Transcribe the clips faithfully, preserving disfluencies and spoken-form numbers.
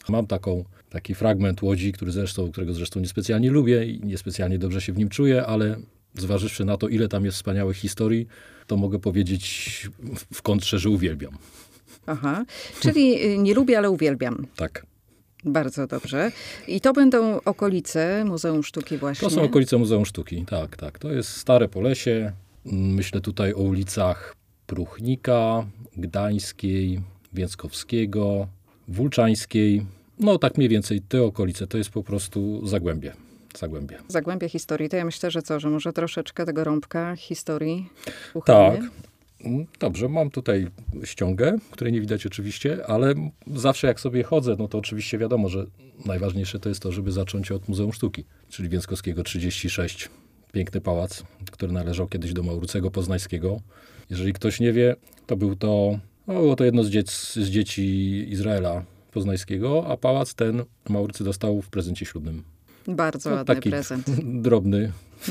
Mam taką, taki fragment Łodzi, który zresztą, którego zresztą niespecjalnie lubię i niespecjalnie dobrze się w nim czuję, ale zważywszy na to, ile tam jest wspaniałych historii, to mogę powiedzieć w kontrze, że uwielbiam. Aha, czyli nie lubię, ale uwielbiam. Tak. Bardzo dobrze. I to będą okolice Muzeum Sztuki właśnie? To są okolice Muzeum Sztuki, tak, tak. To jest Stare Polesie. Myślę tutaj o ulicach Pruchnika, Gdańskiej, Więckowskiego, Wulczańskiej. No tak mniej więcej te okolice. To jest po prostu Zagłębie. Zagłębie. Zagłębie historii. To ja myślę, że co, że może troszeczkę tego rąbka historii uchylimy? Tak. Dobrze, mam tutaj ściągę, której nie widać oczywiście, ale zawsze jak sobie chodzę, no to oczywiście wiadomo, że najważniejsze to jest to, żeby zacząć od Muzeum Sztuki, czyli Więckowskiego trzydzieści sześć. Piękny pałac, który należał kiedyś do Maurycego Poznańskiego. Jeżeli ktoś nie wie, to był to, no było to jedno z, dziec, z dzieci Izraela Poznańskiego, a pałac ten Maurycy dostał w prezencie ślubnym. Bardzo no, ładny taki prezent. Drobny,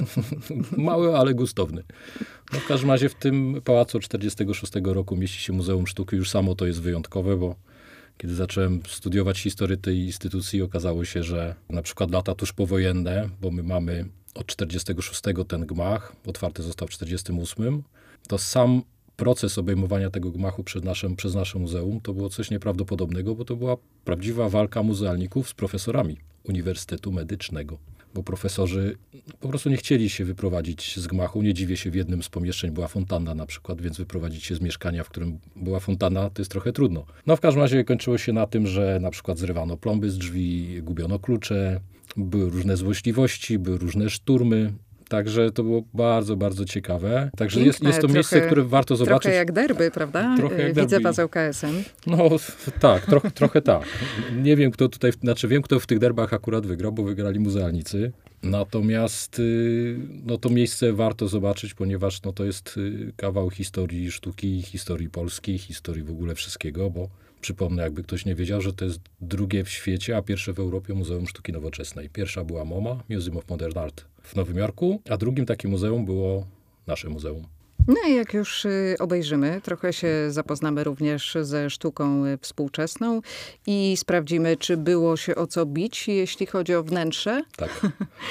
mały, ale gustowny. No w każdym razie w tym pałacu od czterdziestego szóstego roku mieści się Muzeum Sztuki. Już samo to jest wyjątkowe, bo kiedy zacząłem studiować historię tej instytucji, okazało się, że na przykład lata tuż powojenne, bo my mamy od czterdziestego szóstego ten gmach, otwarty został w czterdziestym ósmym, to sam proces obejmowania tego gmachu przez nasze, przez nasze muzeum to było coś nieprawdopodobnego, bo to była prawdziwa walka muzealników z profesorami Uniwersytetu Medycznego. Bo profesorzy po prostu nie chcieli się wyprowadzić z gmachu. Nie dziwię się, w jednym z pomieszczeń była fontanna na przykład, więc wyprowadzić się z mieszkania, w którym była fontanna, to jest trochę trudno. No w każdym razie kończyło się na tym, że na przykład zrywano plomby z drzwi, gubiono klucze, były różne złośliwości, były różne szturmy. Także to było bardzo, bardzo ciekawe. Także Piękne, jest, jest to miejsce, trochę, które warto zobaczyć. Trochę jak derby, prawda? Trochę jak Widzę derby. was K S M. No tak, trochę, trochę tak. Nie wiem, kto tutaj, znaczy wiem, kto w tych derbach akurat wygrał, bo wygrali muzealnicy. Natomiast no, to miejsce warto zobaczyć, ponieważ no, to jest kawał historii sztuki, historii polskiej, historii w ogóle wszystkiego, bo przypomnę, jakby ktoś nie wiedział, że to jest drugie w świecie, a pierwsze w Europie Muzeum Sztuki Nowoczesnej. Pierwsza była MoMA, Museum of Modern Art w Nowym Jorku, a drugim takim muzeum było nasze muzeum. No i jak już obejrzymy, trochę się zapoznamy również ze sztuką współczesną i sprawdzimy, czy było się o co bić, jeśli chodzi o wnętrze. Tak.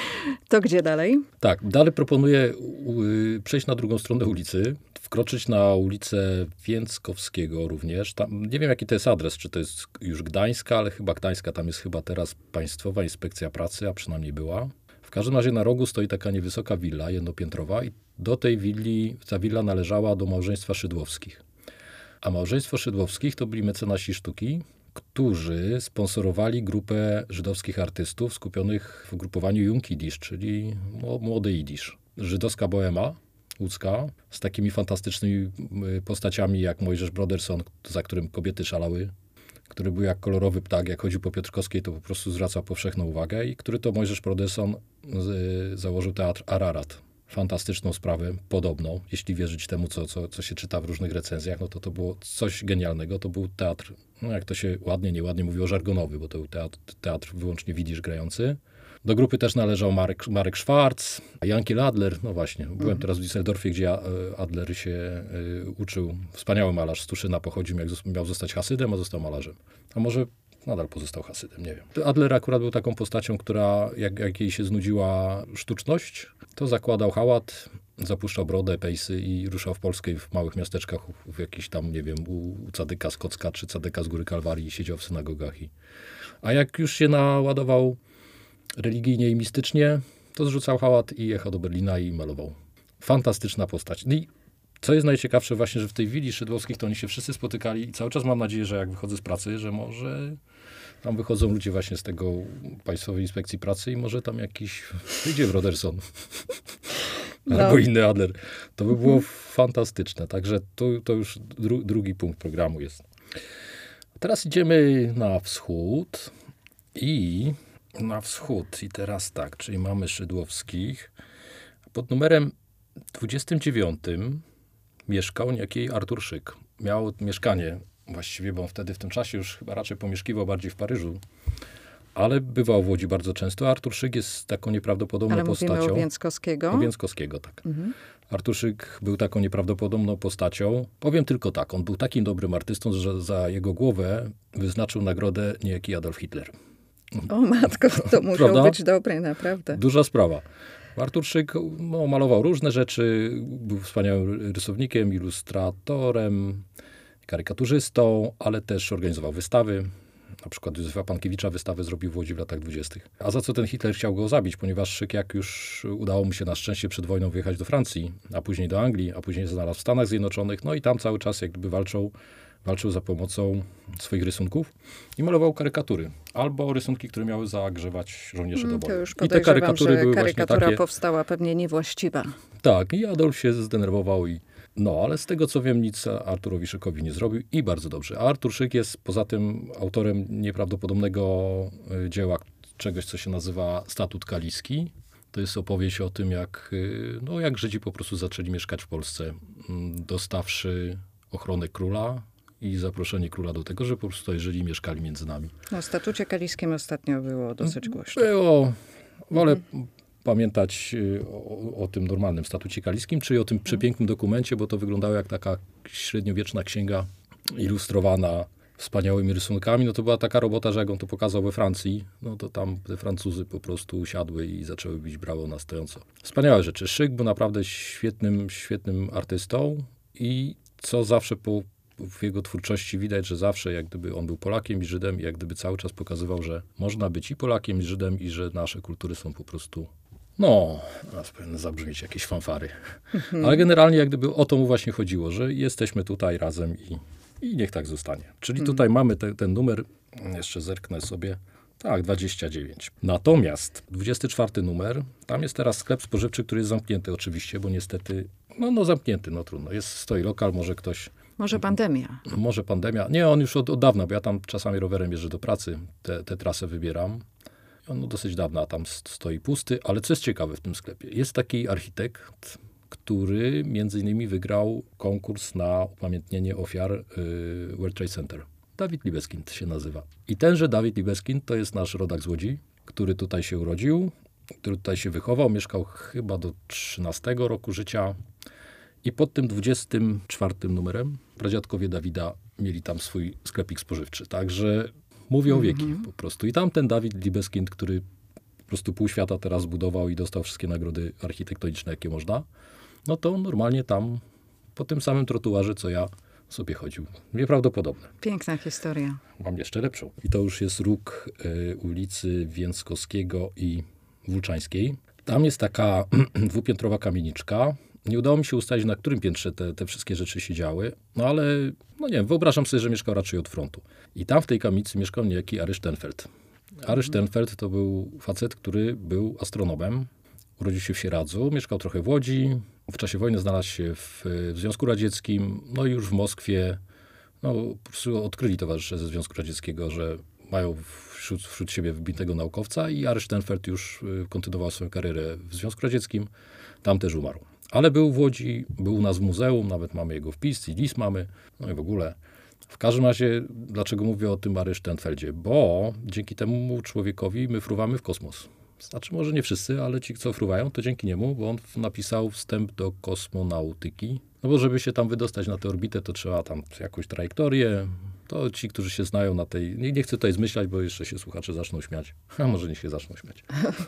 To gdzie dalej? Tak, dalej proponuję przejść na drugą stronę ulicy, wkroczyć na ulicę Więckowskiego również. Tam, nie wiem, jaki to jest adres, czy to jest już Gdańska, ale chyba Gdańska, tam jest chyba teraz Państwowa Inspekcja Pracy, a przynajmniej była. W każdym razie na rogu stoi taka niewysoka willa jednopiętrowa i do tej willi, ta willa należała do małżeństwa Szydłowskich. A małżeństwo Szydłowskich to byli mecenasi sztuki, którzy sponsorowali grupę żydowskich artystów skupionych w grupowaniu Jung Jidysz, czyli młody jidysz. Żydowska bohema łódzka z takimi fantastycznymi postaciami jak Mojżesz Broderson, za którym kobiety szalały, który był jak kolorowy ptak, jak chodził po Piotrkowskiej, to po prostu zwracał powszechną uwagę i który to Mojżesz Broderson z, założył teatr Ararat. Fantastyczną sprawę, podobną, jeśli wierzyć temu, co, co, co się czyta w różnych recenzjach, no to to było coś genialnego. To był teatr, no jak to się ładnie, nieładnie mówiło, żargonowy, bo to był teatr, teatr wyłącznie widzisz grający. Do grupy też należał Marek, Marek Schwarz, Jankiel Adler, no właśnie. Byłem mhm. teraz w Düsseldorfie, gdzie Adler się y, uczył. Wspaniały malarz z Tuszyna pochodził, jak miał zostać Hasydem, a został malarzem. A może nadal pozostał Hasydem, nie wiem. Adler akurat był taką postacią, która jak, jak jej się znudziła sztuczność, to zakładał hałat, zapuszczał brodę, pejsy i ruszał w Polskę i w małych miasteczkach, w jakiś tam, nie wiem, u, u Cadyka z Kocka czy Cadyka z Góry Kalwarii siedział w synagogach. I, a jak już się naładował religijnie i mistycznie, to zrzucał hałat i jechał do Berlina i malował. Fantastyczna postać. I co jest najciekawsze właśnie, że w tej willi Szydłowskich to oni się wszyscy spotykali i cały czas mam nadzieję, że jak wychodzę z pracy, że może tam wychodzą ludzie właśnie z tego Państwowej Inspekcji Pracy i może tam jakiś wyjdzie Broderson. No. Albo inny Adler. To by było fantastyczne. Także to, to już dru, drugi punkt programu jest. Teraz idziemy na wschód i na wschód. I teraz tak, czyli mamy Szydłowskich. Pod numerem dwudziestym dziewiątym mieszkał niejaki Artur Szyk. Miał mieszkanie właściwie, bo on wtedy w tym czasie już chyba raczej pomieszkiwał bardziej w Paryżu. Ale bywał w Łodzi bardzo często. Artur Szyk jest taką nieprawdopodobną Ale postacią. mówimy o Więckowskiego? O Więckowskiego, tak. Mhm. Artuszyk był taką nieprawdopodobną postacią. Powiem tylko tak, on był takim dobrym artystą, że za jego głowę wyznaczył nagrodę niejaki Adolf Hitler. O matko, to musiał być dobry, naprawdę. Duża sprawa. Artuszyk no, malował różne rzeczy, był wspaniałym rysownikiem, ilustratorem, karykaturzystą, ale też organizował wystawy. Na przykład Józefa Pankiewicza wystawę zrobił w Łodzi w latach dwudziestych. A za co ten Hitler chciał go zabić? Ponieważ Szyk, jak już udało mu się na szczęście przed wojną wyjechać do Francji, a później do Anglii, a później znalazł w Stanach Zjednoczonych, no i tam cały czas jak gdyby walczył, walczył za pomocą swoich rysunków i malował karykatury. Albo rysunki, które miały zagrzewać żołnierzy do boju. To już I te karykatury że były karykatura właśnie takie. powstała pewnie niewłaściwa. Tak, i Adolf się zdenerwował i no, ale z tego co wiem, nic Arturowi Szykowi nie zrobił i bardzo dobrze. A Artur Szyk jest poza tym autorem nieprawdopodobnego y, dzieła, czegoś co się nazywa Statut Kaliski. To jest opowieść o tym, jak, y, no, jak Żydzi po prostu zaczęli mieszkać w Polsce, y, dostawszy ochronę króla i zaproszenie króla do tego, że po prostu żyli, mieszkali między nami. O Statucie Kaliskim ostatnio było dosyć głośno. Było, wolę mhm. pamiętać o, o tym normalnym Statucie Kaliskim, czy o tym przepięknym dokumencie, bo to wyglądało jak taka średniowieczna księga ilustrowana wspaniałymi rysunkami. No to była taka robota, że jak on to pokazał we Francji, no to tam te Francuzy po prostu usiadły i zaczęły bić brawo na stojąco. Wspaniałe rzeczy. Szyk był naprawdę świetnym, świetnym artystą i co zawsze po, w jego twórczości widać, że zawsze jak gdyby on był Polakiem i Żydem i jak gdyby cały czas pokazywał, że można być i Polakiem i Żydem i że nasze kultury są po prostu no, teraz powinny zabrzmieć jakieś fanfary. Mhm. Ale generalnie jak gdyby o to mu właśnie chodziło, że jesteśmy tutaj razem i, i niech tak zostanie. Czyli mhm. tutaj mamy te, ten numer, jeszcze zerknę sobie, tak, dwadzieścia dziewięć. Natomiast dwudziesty czwarty numer, tam jest teraz sklep spożywczy, który jest zamknięty oczywiście, bo niestety, no, no zamknięty, no trudno. Jest, stoi lokal, może ktoś... Może pandemia. Może pandemia. Nie, on już od, od dawna, bo ja tam czasami rowerem jeżdżę do pracy, tę te, trasę wybieram. On dosyć dawna tam stoi pusty, ale co jest ciekawe w tym sklepie? Jest taki architekt, który między innymi wygrał konkurs na upamiętnienie ofiar y, World Trade Center. Dawid Libeskind się nazywa. I tenże Dawid Libeskind to jest nasz rodak z Łodzi, który tutaj się urodził, który tutaj się wychował, mieszkał chyba do trzynastego roku życia. I pod tym dwudziestym czwartym numerem pradziadkowie Dawida mieli tam swój sklepik spożywczy. Także mówię o wieki mm-hmm. po prostu. I tam ten Dawid Libeskind, który po prostu pół świata teraz zbudował i dostał wszystkie nagrody architektoniczne, jakie można, no to normalnie tam po tym samym trotuarze, co ja sobie chodził. Nieprawdopodobne. Piękna historia. Mam jeszcze lepszą. I to już jest róg y, ulicy Więckowskiego i Włóczańskiej. Tam jest taka dwupiętrowa kamieniczka. Nie udało mi się ustalić, na którym piętrze te, te wszystkie rzeczy się działy, no ale, no nie wiem, wyobrażam sobie, że mieszkał raczej od frontu. I tam w tej kamienicy mieszkał niejaki Ary Sternfeld. Ary Sternfeld to był facet, który był astronomem, urodził się w Sieradzu, mieszkał trochę w Łodzi, w czasie wojny znalazł się w, w Związku Radzieckim, no i już w Moskwie, no po prostu odkryli towarzysze ze Związku Radzieckiego, że mają wśród, wśród siebie wybitnego naukowca i Ary Sternfeld już kontynuował swoją karierę w Związku Radzieckim, tam też umarł. Ale był w Łodzi, był u nas w muzeum, nawet mamy jego wpis i list mamy, no i w ogóle. W każdym razie, dlaczego mówię o tym Ary Sternfeldzie? Bo dzięki temu człowiekowi my fruwamy w kosmos. Znaczy może nie wszyscy, ale ci, co fruwają, to dzięki niemu, bo on napisał wstęp do kosmonautyki. No bo żeby się tam wydostać na tę orbitę, to trzeba tam jakąś trajektorię. To ci, którzy się znają na tej... Nie, nie chcę tutaj zmyślać, bo jeszcze się słuchacze zaczną śmiać. A może nie się zaczną śmiać.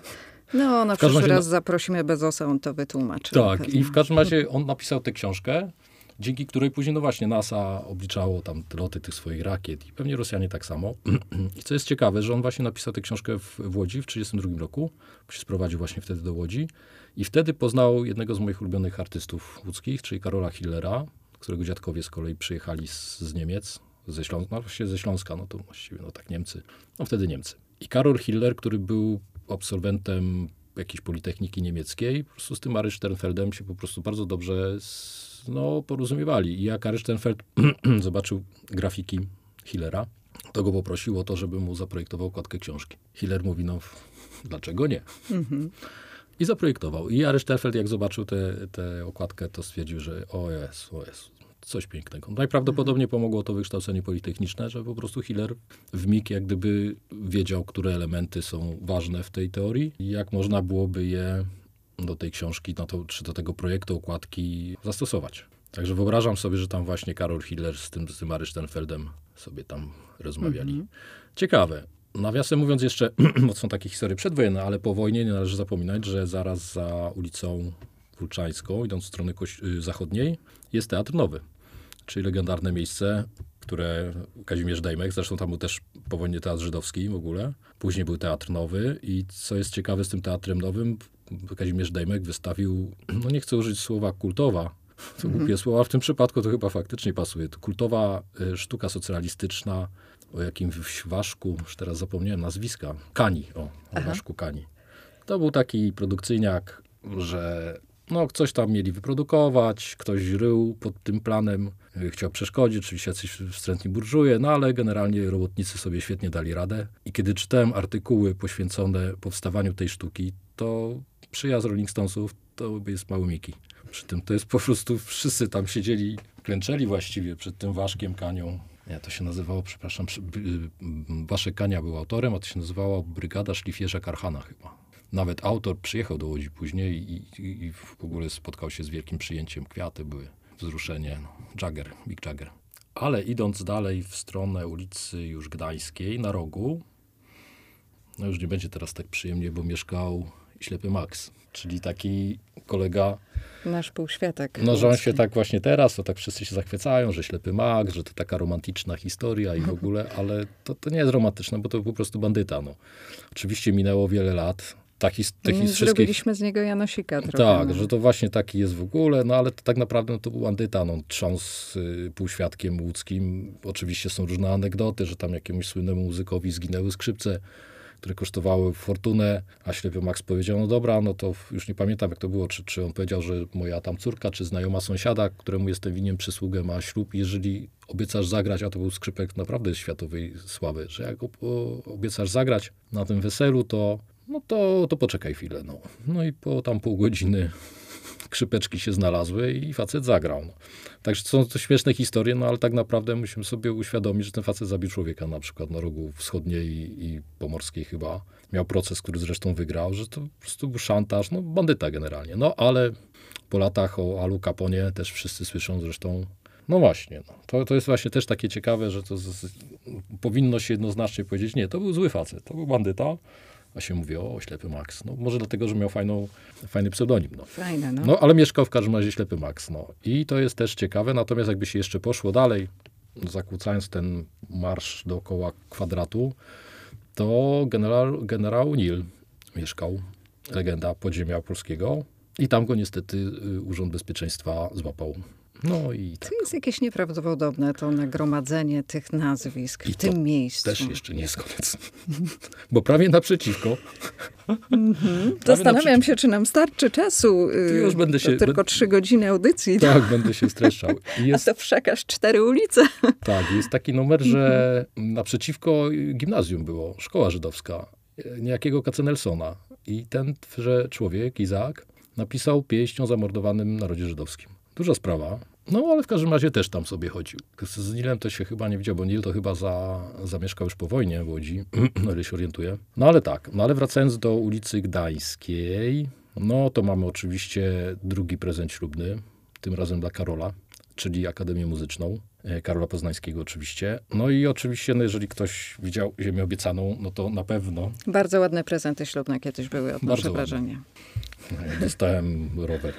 No, na przyszły raz zaprosimy Bezosa, on to wytłumaczy. Tak, i w każdym razie on napisał tę książkę, dzięki której później, no właśnie, NASA obliczało tam loty tych swoich rakiet i pewnie Rosjanie tak samo. I co jest ciekawe, że on właśnie napisał tę książkę w, w Łodzi w trzydziestym drugim roku, bo się sprowadził właśnie wtedy do Łodzi i wtedy poznał jednego z moich ulubionych artystów łódzkich, czyli Karola Hillera, którego dziadkowie z kolei przyjechali z, z Niemiec, ze Śląska, no właściwie ze Śląska, no to właściwie, no tak Niemcy, no wtedy Niemcy. I Karol Hiller, który był absolwentem jakiejś politechniki niemieckiej, po prostu z tym Ary Sternfeldem się po prostu bardzo dobrze no, porozumiewali. I jak Ary Sternfeld zobaczył grafiki Hillera, to go poprosił o to, żeby mu zaprojektował okładkę książki. Hiller mówi, no dlaczego nie? Mm-hmm. I zaprojektował. I Ary Sternfeld, jak zobaczył tę okładkę, to stwierdził, że o jest, o jest, coś pięknego. Najprawdopodobniej pomogło to wykształcenie politechniczne, że po prostu Hiller w mig jak gdyby wiedział, które elementy są ważne w tej teorii i jak można byłoby je do tej książki, no to, czy do tego projektu okładki zastosować. Także wyobrażam sobie, że tam właśnie Karol Hiller z tym, z tym Arycztenfeldem sobie tam rozmawiali. Mm-hmm. Ciekawe. Nawiasem mówiąc jeszcze, bo są takie historie przedwojenne, ale po wojnie nie należy zapominać, że zaraz za ulicą Wólczańską, idąc w stronę koś- zachodniej, jest Teatr Nowy. Czyli legendarne miejsce, które Kazimierz Dejmek, zresztą tam był też po wojnie Teatr Żydowski w ogóle. Później był Teatr Nowy i co jest ciekawe z tym Teatrem Nowym, Kazimierz Dejmek wystawił, no nie chcę użyć słowa kultowa, to głupie mm-hmm. słowa, w tym przypadku to chyba faktycznie pasuje. To kultowa y, sztuka socjalistyczna o jakimś Waszku, już teraz zapomniałem nazwiska, Kani, o, o Waszku Kani. To był taki produkcyjniak, że no, coś tam mieli wyprodukować, ktoś rył pod tym planem, chciał przeszkodzić, oczywiście jacyś wstrętni burżuje, no ale generalnie robotnicy sobie świetnie dali radę. I kiedy czytałem artykuły poświęcone powstawaniu tej sztuki, to przyjazd Rolling Stonesów to jest mały Miki. Przy tym to jest po prostu, wszyscy tam siedzieli, klęczeli właściwie przed tym Waszkiem Kanią. Nie, to się nazywało, przepraszam, Waszek Kania był autorem, a to się nazywało Brygada Szlifierza Karhana chyba. Nawet autor przyjechał do Łodzi później i, i, i w ogóle spotkał się z wielkim przyjęciem. Kwiaty były, wzruszenie, no, Jagger, Mick Jagger. Ale idąc dalej w stronę ulicy już Gdańskiej, na rogu, no już nie będzie teraz tak przyjemnie, bo mieszkał Ślepy Max, czyli taki kolega... Nasz półświatek. No, że on się tak właśnie teraz, to tak wszyscy się zachwycają, że Ślepy Max, że to taka romantyczna historia i w ogóle, ale to, to nie jest romantyczne, bo to po prostu bandyta. No. Oczywiście minęło wiele lat. Taki, taki Zrobiliśmy wszystkich... z niego Janosika trochę. Tak, no. że to właśnie taki jest w ogóle, no ale to tak naprawdę no, to był bandyta, no, trząs y, półświadkiem łódzkim. Oczywiście są różne anegdoty, że tam jakiemuś słynnemu muzykowi zginęły skrzypce, które kosztowały fortunę, a Ślepy Max powiedział, no dobra, no to już nie pamiętam jak to było, czy, czy on powiedział, że moja tam córka, czy znajoma sąsiada, któremu jestem winien przysługę, ma ślub, jeżeli obiecasz zagrać, a to był skrzypek naprawdę światowej sławy, że jak obiecasz zagrać na tym weselu, to no to, to poczekaj chwilę. No. no i po tam pół godziny skrzypeczki się znalazły i facet zagrał. No. Także są to śmieszne historie, no ale tak naprawdę musimy sobie uświadomić, że ten facet zabił człowieka na przykład na rogu wschodniej i, i pomorskiej chyba. Miał proces, który zresztą wygrał, że to po prostu był szantaż, no bandyta generalnie. No ale po latach o Alu Caponie też wszyscy słyszą zresztą. No właśnie, no. To, to jest właśnie też takie ciekawe, że to z, z, powinno się jednoznacznie powiedzieć, nie, to był zły facet, to był bandyta. A się mówi, o, Ślepy Max. No, może dlatego, że miał fajną, fajny pseudonim. No. Fajne, no. no. Ale mieszkał w każdym razie Ślepy Max. No. I to jest też ciekawe. Natomiast jakby się jeszcze poszło dalej, zakłócając ten marsz dookoła kwadratu, to generał, generał Nil mieszkał, legenda podziemia polskiego. I tam go niestety Urząd Bezpieczeństwa złapał. No i tak. To jest jakieś nieprawdopodobne, to nagromadzenie tych nazwisk I w tym miejscu. Też jeszcze nie jest koniec. Bo prawie naprzeciwko. Mm-hmm. Zastanawiam naprzeciw... się, czy nam starczy czasu. Ty już będę się... To tylko trzy godziny audycji. Tak, no. będę się streszczał. Jest... A to wszak aż cztery ulice. Tak, jest taki numer, że naprzeciwko gimnazjum było, szkoła żydowska, niejakiego Katzenelsona. I tenże człowiek, Izaak, napisał pieśń o zamordowanym narodzie żydowskim. Duża sprawa. No, ale w każdym razie też tam sobie chodził. Z Nilem to się chyba nie widział, bo Nil to chyba za, zamieszkał już po wojnie w Łodzi, o ile się orientuję. No ale tak, no ale wracając do ulicy Gdańskiej, no to mamy oczywiście drugi prezent ślubny, tym razem dla Karola, czyli Akademię Muzyczną. Karola Poznańskiego oczywiście. No i oczywiście, no jeżeli ktoś widział Ziemię Obiecaną, no to na pewno. Bardzo ładne prezenty ślubne kiedyś były, odnoszę wrażenie. Ja dostałem rower.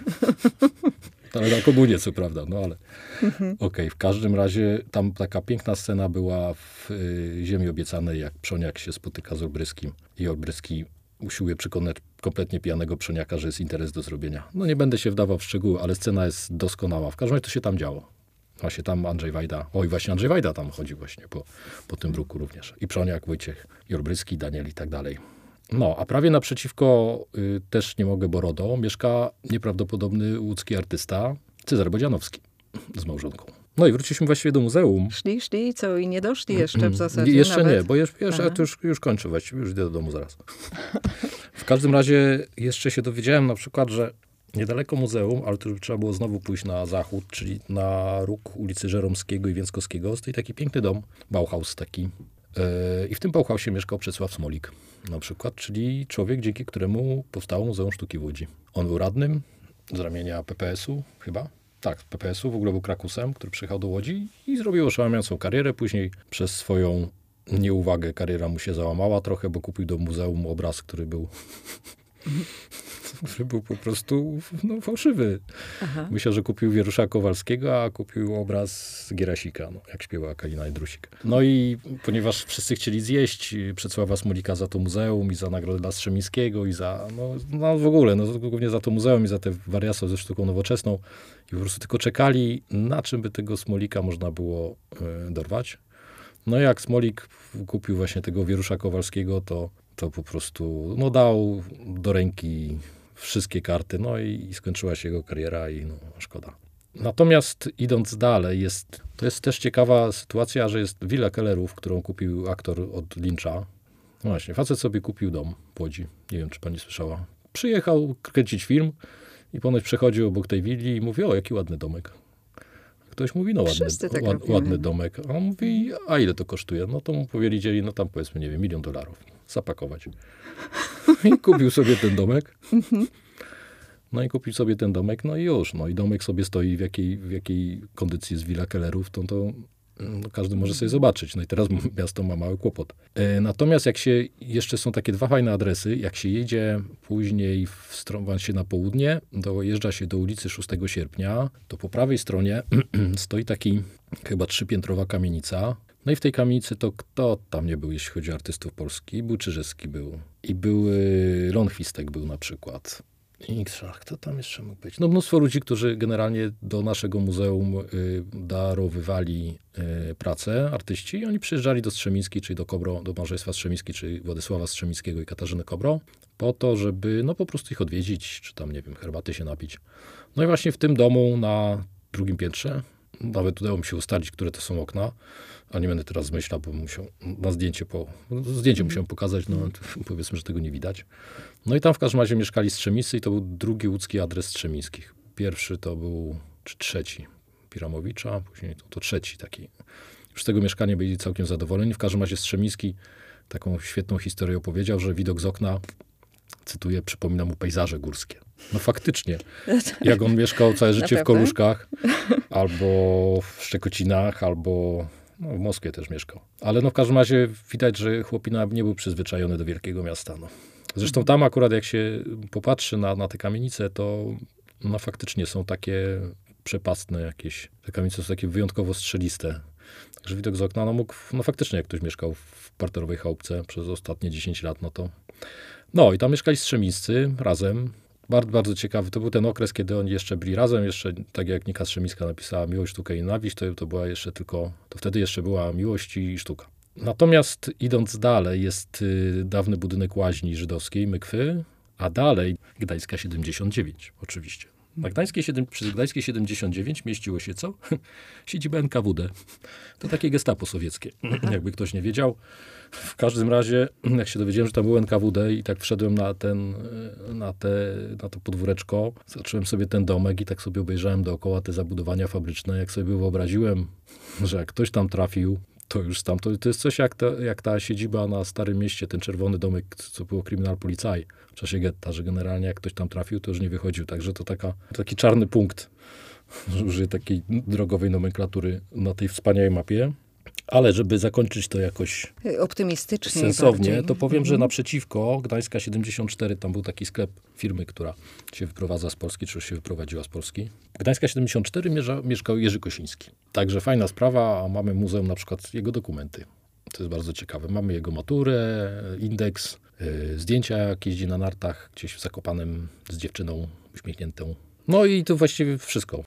Ale na komunie, co prawda, no ale mhm. okej, okay. W każdym razie tam taka piękna scena była w y, Ziemi Obiecanej, jak Przoniak się spotyka z Olbryskim i Olbryski usiłuje przekonać kompletnie pijanego Przoniaka, że jest interes do zrobienia. No nie będę się wdawał w szczegóły, ale scena jest doskonała. W każdym razie to się tam działo. Właśnie tam Andrzej Wajda, oj właśnie Andrzej Wajda tam chodzi właśnie po, po tym bruku również. I Przoniak, Wojciech, i Olbryski, Daniel i tak dalej. No, a prawie naprzeciwko, y, też nie mogę Borodą, mieszka nieprawdopodobny łódzki artysta Cezary Bodzianowski z małżonką. No i wróciliśmy właściwie do muzeum. Szli, szli, co i nie doszli jeszcze w zasadzie Jeszcze nawet. nie, bo jeszcze, jeszcze to już, już kończę właściwie, już idę do domu zaraz. W każdym razie jeszcze się dowiedziałem na przykład, że niedaleko muzeum, ale tu trzeba było znowu pójść na zachód, czyli na róg ulicy Żeromskiego i Więckowskiego, stoi taki piękny dom, Bauhaus taki, Yy, I w tym Bauhausie mieszkał Czesław Smolik na przykład, czyli człowiek, dzięki któremu powstało Muzeum Sztuki w Łodzi. On był radnym z ramienia P P S u chyba. Tak, z P P S u, w ogóle był krakusem, który przyjechał do Łodzi i zrobił oszałamiającą karierę. Później przez swoją nieuwagę kariera mu się załamała trochę, bo kupił do muzeum obraz, który był, który był po prostu no, fałszywy. Aha. Myślał, że kupił Wierusza Kowalskiego, a kupił obraz Gierasika, no, jak śpiewała Kalina Jędrusik. No i ponieważ wszyscy chcieli zjeść Czesława Smolika za to muzeum i za nagrodę dla Strzemińskiego i za, no, no w ogóle, no głównie za to muzeum i za te wariactwo ze sztuką nowoczesną i po prostu tylko czekali, na czym by tego Smolika można było y, dorwać. No jak Smolik kupił właśnie tego Wierusza Kowalskiego, to, to po prostu no, dał do ręki wszystkie karty, no i, i skończyła się jego kariera i no, szkoda. Natomiast idąc dalej, jest, to jest też ciekawa sytuacja, że jest Villa Kellerów, którą kupił aktor od Lyncha. No właśnie, facet sobie kupił dom w Łodzi. Nie wiem, czy pani słyszała. Przyjechał kręcić film i ponoć przechodził obok tej willi i mówi, o, jaki ładny domek. Ktoś mówi, no ładny, tak ład, ładny domek. A on mówi, a ile to kosztuje? No to mu powiedzieli, no tam powiedzmy, nie wiem, milion dolarów. Zapakować. I kupił sobie ten domek. No i kupił sobie ten domek, no i już. No i domek sobie stoi w jakiej, w jakiej kondycji jest Villa Kellerów, to, to no, każdy może sobie zobaczyć. No i teraz miasto ma mały kłopot. E, natomiast jak się, jeszcze są takie dwa fajne adresy, jak się jedzie później w stronę się na południe, dojeżdża się do ulicy szóstego sierpnia, to po prawej stronie stoi taki chyba trzypiętrowa kamienica. No i w tej kamienicy to kto tam nie był, jeśli chodzi o artystów polskich? Był Czyżewski był. I był Lonchwistek był na przykład. I kto tam jeszcze mógł być? No mnóstwo ludzi, którzy generalnie do naszego muzeum y, darowywali y, pracę, artyści. I oni przyjeżdżali do Strzemińskiej, czyli do Kobro, do małżeństwa Strzemińskiej, czyli Władysława Strzemińskiego i Katarzyny Kobro, po to, żeby no po prostu ich odwiedzić, czy tam, nie wiem, herbaty się napić. No i właśnie w tym domu na drugim piętrze, nawet udało mi się ustalić, które to są okna, a nie będę teraz zmyślał, bo musiał na zdjęcie po, zdjęcie musiałem pokazać, no powiedzmy, że tego nie widać. No i tam w każdym razie mieszkali Strzemińscy i to był drugi łódzki adres Strzemińskich. Pierwszy to był, czy trzeci, Piramowicza, później to, to trzeci taki. Już z tego mieszkania byli całkiem zadowoleni. W każdym razie Strzemiński taką świetną historię opowiedział, że widok z okna, cytuję, przypomina mu pejzaże górskie. No faktycznie. Jak on mieszkał całe życie w Koluszkach, albo w Szczekocinach, albo no, w Moskwie też mieszkał. Ale no w każdym razie widać, że chłopina nie był przyzwyczajony do wielkiego miasta. No. Zresztą tam akurat jak się popatrzy na, na te kamienice, to no, faktycznie są takie przepastne jakieś. Te kamienice są takie wyjątkowo strzeliste. Także widok z okna, no mógł, no faktycznie jak ktoś mieszkał w parterowej chałupce przez ostatnie dziesięć lat, no to... No i tam mieszkali Strzemińscy razem. Bardzo, bardzo ciekawy. To był ten okres, kiedy oni jeszcze byli razem. Jeszcze, tak jak Nika Strzemińska napisała Miłość, sztuka i nienawiść, to, to była jeszcze tylko, to wtedy jeszcze była miłość i sztuka. Natomiast idąc dalej, jest y, dawny budynek łaźni żydowskiej, Mykwy, a dalej Gdańska siedemdziesiąt dziewięć, oczywiście. Na Gdańskiej, przy Gdańskiej siedemdziesiąt dziewięć mieściło się co? Siedziba N K W D. To takie gestapo sowieckie, jakby ktoś nie wiedział. W każdym razie, jak się dowiedziałem, że tam był N K W D i tak wszedłem na, ten, na, te, na to podwóreczko, zacząłem sobie ten domek i tak sobie obejrzałem dookoła te zabudowania fabryczne. Jak sobie wyobraziłem, że jak ktoś tam trafił, to już tam, to, to jest coś jak ta, jak ta siedziba na Starym Mieście, ten czerwony domek, co było Kryminal Policaj w czasie getta, że generalnie jak ktoś tam trafił, to już nie wychodził. Także to taka, taki czarny punkt, że użyję takiej drogowej nomenklatury na tej wspaniałej mapie. Ale żeby zakończyć to jakoś optymistycznie, sensownie, bardziej. to powiem, mhm. że naprzeciwko Gdańska siedemdziesiąt cztery, tam był taki sklep firmy, która się wyprowadza z Polski, czy już się wyprowadziła z Polski. Gdańska siedemdziesiąt cztery mierza, mieszkał Jerzy Kosiński. Także fajna sprawa, a mamy muzeum na przykład jego dokumenty. To jest bardzo ciekawe. Mamy jego maturę, indeks, yy, zdjęcia jak jeździ na nartach gdzieś w Zakopanem z dziewczyną uśmiechniętą. No i to właściwie wszystko.